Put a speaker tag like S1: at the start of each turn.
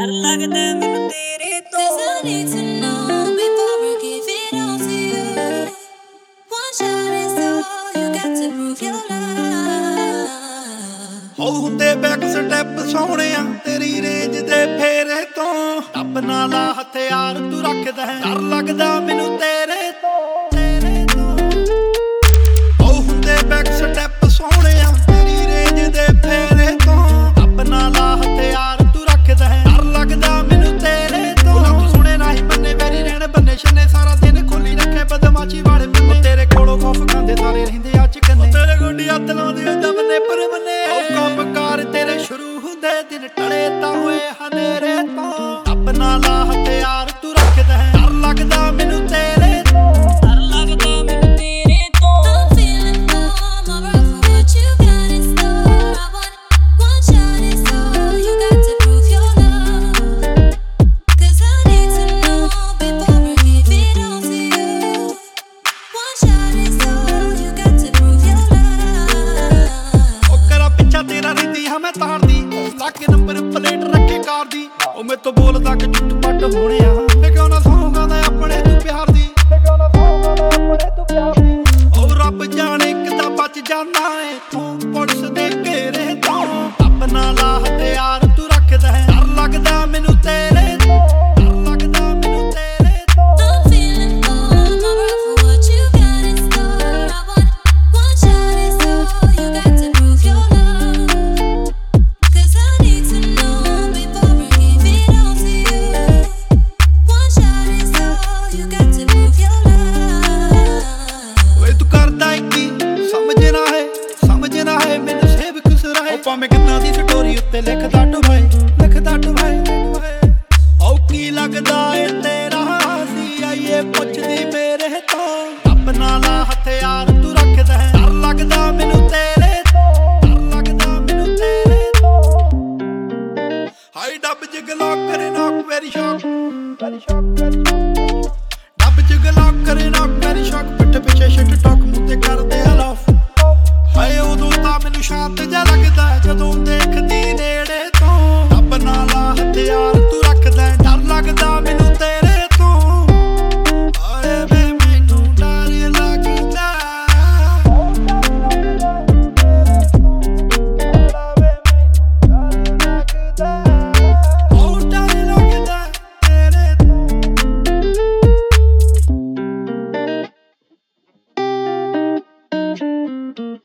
S1: ਡਰ ਲੱਗਦਾ ਮੈਨੂੰ ਤੇਰੇ ਤੋਂ
S2: Cause I need to know before I give it all to you. One shot is all you got to prove your love.
S3: ਹੋ ਹੁੰਦੇ back step ਸੋਹਣਿਆ ਤੇਰੀ ਰੇਂਜ ਦੇ ਫੇਰੇ ਤੋਂ ਟੱਪ ਨਾ ਲਾ ਹਥਿਆਰ ਤੂੰ ਰੱਖਦਾ ਹੈ ਡਰ ਲੱਗਦਾ ਮੈਨੂੰ ਤੇਰੇ ਤੋਂ ਹੋ ਹੁੰਦੇ ਬੈਕ ਸਟੈਪ ਸੋਹਣਿਆ ਤੇਰੀ ਰੇਂਜ ਦੇ ਫੇਰੇ ਤੋਂ ਟੱਪ ਨਾ ਲਾ ਹਥਿਆਰ ਤੂੰ ਰੱਖਦਾ ਹੈ ਡਰ ਲੱਗਦਾ ਮੈਨੂੰ ਤੇਰੇ ਤੋਂ ਤੂੰ ਸੁਣੇ ਨਹੀਂ ਬੰਨੇ ਮੇਰੀ ਰਹਿਣ ਬੰਨੇ ਛੰਨੇ ਸਾਰਾ ਦਿਨ ਖੋਲੀ ਰੱਖੇ ਬਦਮਾਸ਼ੀ ਵਾਲੇ ਬੰਨੇ ਤੇਰੇ ਕੋਲੋਂ ਖੌਫ ਖਾਂਦੇ ਸਾਰੇ ਰਹਿੰਦੇ ਆ ਚਕੰਨੇ ਤੇਰੇ ਗੋਡੀ ਹੱਥ ਲਾਉਂਦੇ ਹੁੰਦਾ ਬੰਨੇ ਪਰ ਬੰਨੇ ਕੰਮ ਕਾਰ ਤੇਰੇ ਸ਼ੁਰੂ ਹੁੰਦੇ ਦਿਨ ਟਲੇ ਤਾਂ ਹੋਏ ਹਨੇਰੇ ਤੋਂ ਆਪਣਾ ਲਾ ਹਥਿਆਰ ਤੂੰ ਰੱਖਦਾ ਹੈ ਡਰ ਲੱਗਦਾ ਮੈਨੂੰ ਤੇਰੇ ਤੋਂ
S1: ਡਰ ਲੱਗਦਾ ਮੈਨੂੰ ਤੇਰੇ ਤੋਂ
S2: I'm feeling numb, I'm rough for what you got in store. I want one shot is all you got to prove your love. Cause I need to know before I give it all to you. One shot is all you got to prove your love.
S3: ਉਹ ਕਰਾ ਪਿੱਛਾ ਤੇਰਾ ਰਹਿੰਦੀ ਹਾਂ ਮੈਂ ਤਾਰਦੀ ਲੱਗੇ number plate ਰੱਖੇ ਕਾਰ ਦੀ ਉਹ ਮੇਰੇ ਤੋਂ ਬੋਲਦਾ ਕਿ ਝੂਠ ਪੱਟ ਹੋਣੇ ਆ ਮੈਂ ਕਿਉਂ ਨਾ ਸੌਂਗਾ ਦਾ ਆਪਣੇ ਤੂੰ ਪਿਆਰ ਦੀ ਉਹ ਰੱਬ ਜਾਣੇ ਕਿੱਦਾਂ ਬਚ ਜਾਣਾ ਏ ਤੂੰ ਪੁਲਿਸ ਦੇ ਘੇਰੇ ਤੋਂ ਆਪਣਾ ਲਾ ਹਥਿਆਰ ਤੂੰ ਰੱਖਦਾ ਹੈ ਡਰ ਲੱਗਦਾ ਮੈਨੂੰ ਤੇਰੇ ਤੋਂ ਡਰ ਲੱਗਦਾ ਮੈਨੂੰ ਤੇਰੇ ਤੋਂ
S2: I'm feeling numb, I'm rough for what you got in store. I want one shot is all you got to prove your love. Cause I need to know before I give it all to you. One shot is all you got to prove your love.
S3: ਓਏ ਤੂੰ ਕਰਦਾ ਏ ਕੀ ਸਮਝਣਾ ਹੈ ਮੈਨੂੰ save ਕੁਸਰਾਏ ਉਹ ਭਾਵੇਂ ਕਿੰਨਾ ਦੀ story ਉੱਤੇ ਲਿਖਦਾ ਡੁਬਾਏ ਓ ਕੀ ਲੱਗਦਾ ਏ ਤੇਰਾ ਸੀ ਆਈਏ ਪੁੱਛਦੀ ਮੇਰੇ ਤੋਂ ਆਪਣਾ ਲਾ ਹਥਿਆਰ ਤੂੰ ਰੱਖਦਾ ਹੈ ਡਰ ਲੱਗਦਾ ਮੈਨੂੰ ਤੇਰੇ ਤੋਂ ਡਰ ਲੱਗਦਾ ਮੈਨੂੰ ਤੇਰੇ ਤੋਂ ਹਾਈ ਡੱਬ ਜਿਗਲਾ ਕਰੇ ਨੌਕ ਵੈਰੀ ਸ਼ੌਕ